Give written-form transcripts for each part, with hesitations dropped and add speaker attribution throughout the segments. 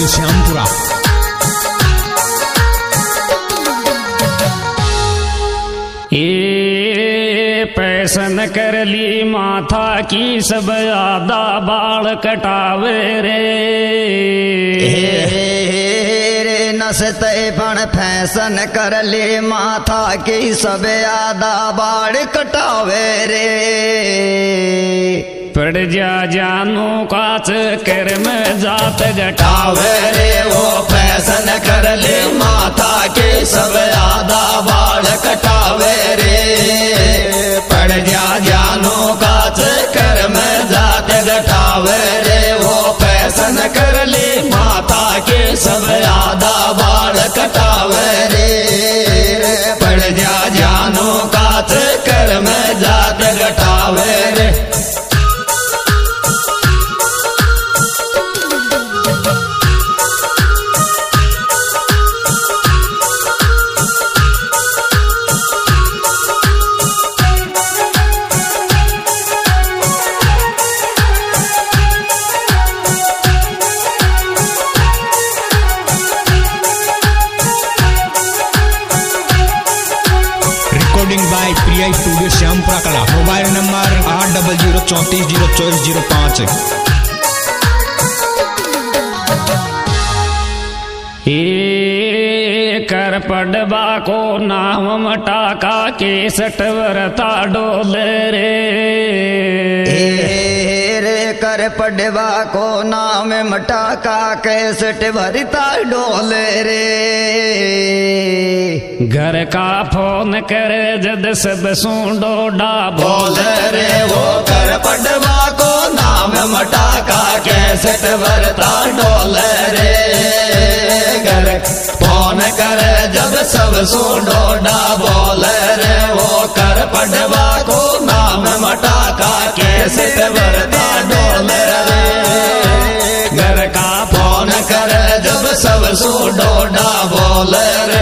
Speaker 1: Studio Shyampura.
Speaker 2: ये passion कर ली माथा की सब आधा बाल कटावे रे,
Speaker 3: रे नसते पण फैसन कर ली माथा की सब आधा बाल कटावे रे।
Speaker 2: पड़ जा जानू काच कर में जात घटावे
Speaker 3: रे, वो फैसन कर ले माथा के सब आधा बाल कटावे रे। पड़ जा जानू काच कर में जात घटावे रे, वो फैसन कर ले माथा के सब आधा बाल कटावे रे। पड़ जा जानू काच कर में जात घटावे रे।
Speaker 1: Recording by Priya studio Shyampura Kala. Mobile number 8034344005।
Speaker 2: ये कर पड़वा को नाम मटाका के सटवरता डोले रे,
Speaker 3: रे कर पड़वा को नाम मटाका के सटवरता डोले रे।
Speaker 2: घर का फोन करे जद सब सूंडो डा
Speaker 3: बोले रे, वो कर पड़वा को नाम मटाका के सटवरता डोले रे। घर फोन करे जब सब सूंडोडा बोले रे, वो कर पड़वा को नाम मटाका के सटवरता डोले रे। घर का फोन करे जब सब सूंडोडा बोले रे।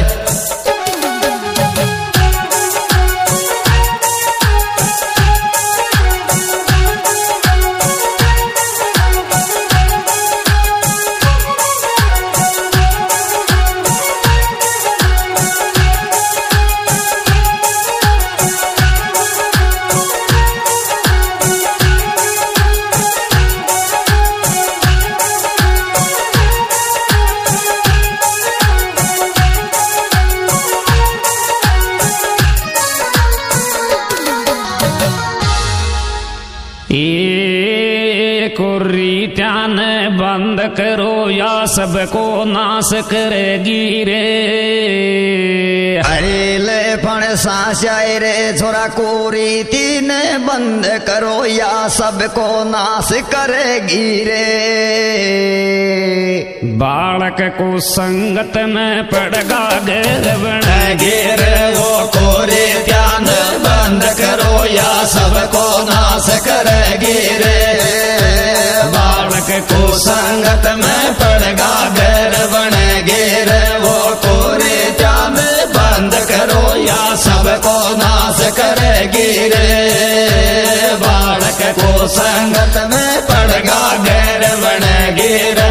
Speaker 2: ये कुर्री त्यान बंद करो या सबको नाश करेगी रे।
Speaker 3: अरे ले फण साशाय रे छोरा कोरी तीन बंद करो या सबको नाश करेगी रे।
Speaker 2: बालक को संगत में पड़गा घेर बन
Speaker 3: घेर, वो कोरे ध्यान बंद करो या सबको नाश करेगी रे। बालक को संगत में पड़गा घेर बनेगी रे, वो कोरे ध्यान बंद करो या सबको नाश करेगी रे। बालक को संगत में पड़गा घेर बनेगी रे।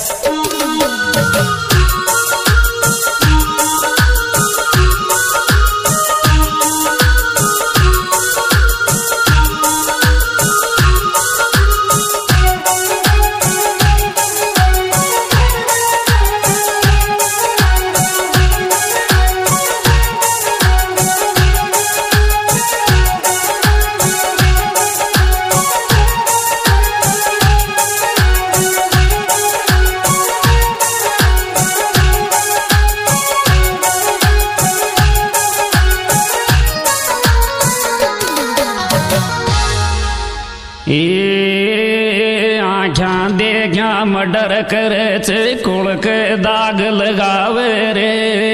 Speaker 2: ये आख्या देखा मर्डर करे छे कुल के दाग लगावे रे।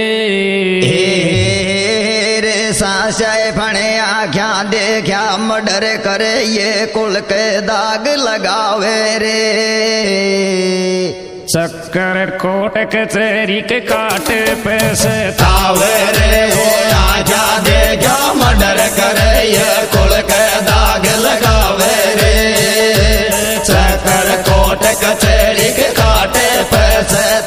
Speaker 3: रे साशाय फणे आख्या देखा मर्डर करे ये कुल के दाग लगावे रे।
Speaker 2: चक्कर कोट कचहरी के काटे पैसे
Speaker 3: तावे रे, वो आख्या देखा मर्डर करे ये कुल के दाग लगावे रे। चक्कर कोट कचहरी के काटे पैसे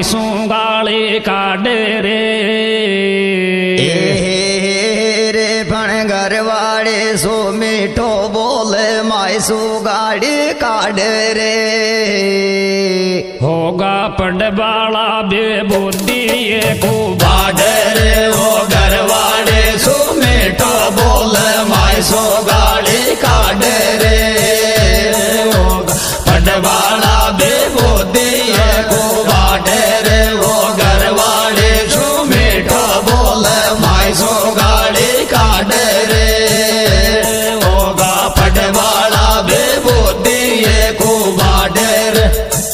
Speaker 2: मायसू गाली काढ़े रे
Speaker 3: रे पण घर वाले सो मीठो बोले मायसू गाड़ी काढ़ रे
Speaker 2: होगा पड़वाला बेबुद्धि को
Speaker 3: बाढ़ रे वो घर वाले सो मीठो बोले मायसू गाड़ी काढ़ रे होगा पड़वाला बेबुद्धि को बाढ़ रे वो घर वाले सो मीठो बोले मायसू गाड़ी काढ़ रे होगा पड़वाला बेबुद्धि को बाढ़ रे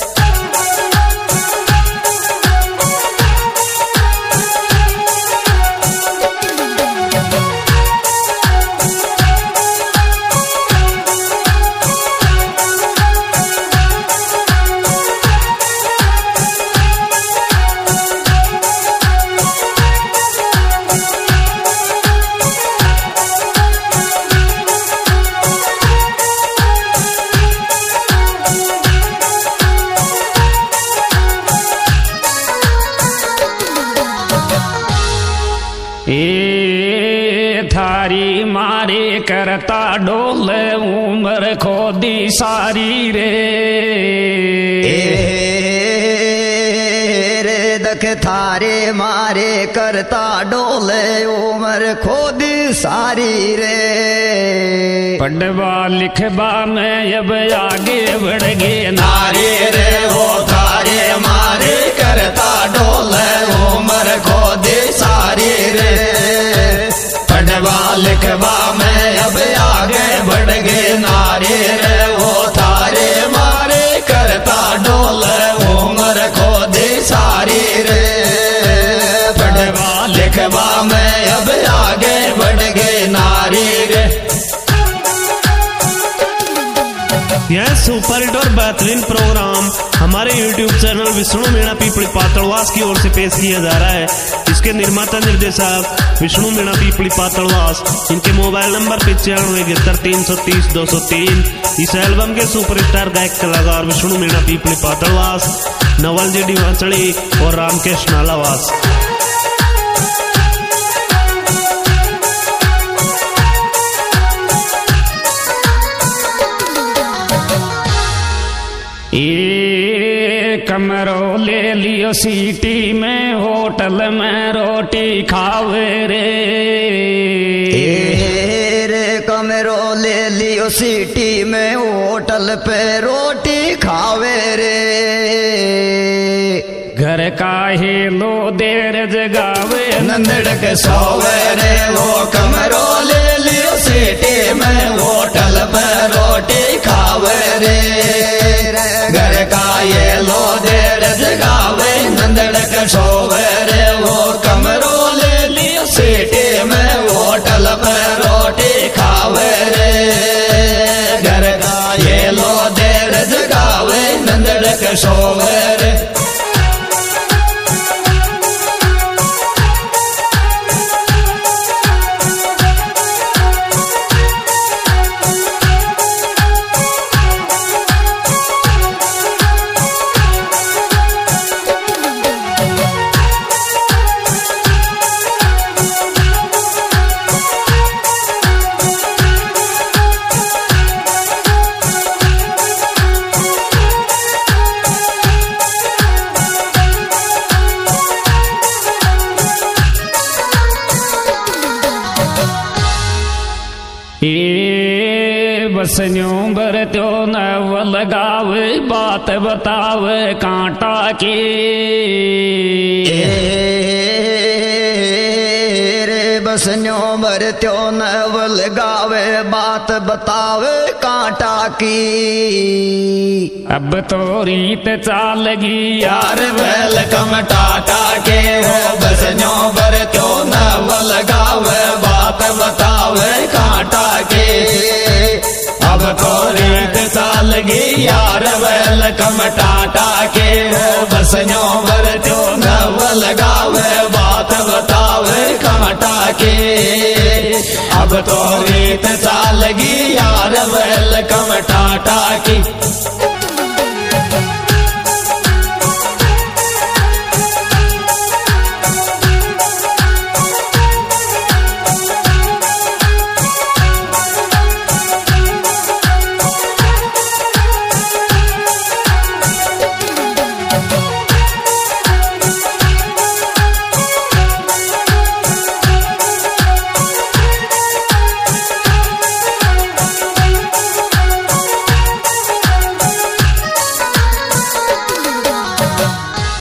Speaker 2: ए थारी मारे करता डोल उम्र खोदी सारी रे
Speaker 3: रे दख थारे मारे करता डोले उम्र खोदी सारी रे
Speaker 2: पढ़वा लिखवा में अब आगे बढ़ गे
Speaker 3: नारी रे वो थारे मारे करता डोले उम्र खोदी सारी रे पढ़वा लिखवा में अब आगे बढ़ गे नारी रे वो थारे मारे करता डोले उम्र खोदी सारी रे पढ़वा लिखवा में अब आगे बढ़ गे नारी रे
Speaker 4: यह सुपर हिट और बेहतरीन प्रोग्राम हमारे YouTube चैनल विष्णु मीणा पीपली पातलवास की ओर से पेश किया जा रहा है। इसके निर्माता निर्देशक विष्णु मीणा पीपली पातलवास। इनके मोबाइल नंबर 957330 इस एल्बम के सुपरस्टार गायक कलाकार विष्णु मीणा पीपली पातलवास, नवल जी डिवांचड़ी और रामकेश नालावास।
Speaker 2: ए कमरो ले लियो सिटी में होटल में रोटी खावे रे
Speaker 3: रे कमरो ले लियो सिटी में होटल पे रोटी खावे रे
Speaker 2: घर का ही लो देर जगावे
Speaker 3: नंदड़ के सोवे रे वो कमरो ले लियो सिटी में होटल पे रोटी खावे रे घर का ये लो देर जगावे नंदड़ के सोवे रे वो कमरो ले लियो सिटी में होटल पे रोटी खावे रे घर का ये लो देर जगावे नंदड़ के सोवे रे
Speaker 2: ए बसन्यो बरत्यो नव लगावे बात बतावे कांटा की
Speaker 3: रे बसन्यो बरत्यो नव लगावे बात बतावे कांटा की
Speaker 2: अब तो रीत चालगी
Speaker 3: यार वेलकम टाटा के हो बसन्यो बरत्यो नव लगावे बात बतावे कांटा के अब तो रीत चालगी यार वेलकम टाटा के हो बसन्यो बरत्यो नव लगावे बात बतावे कांटा के अब तो रीत चालगी यार वेलकम टाटा की।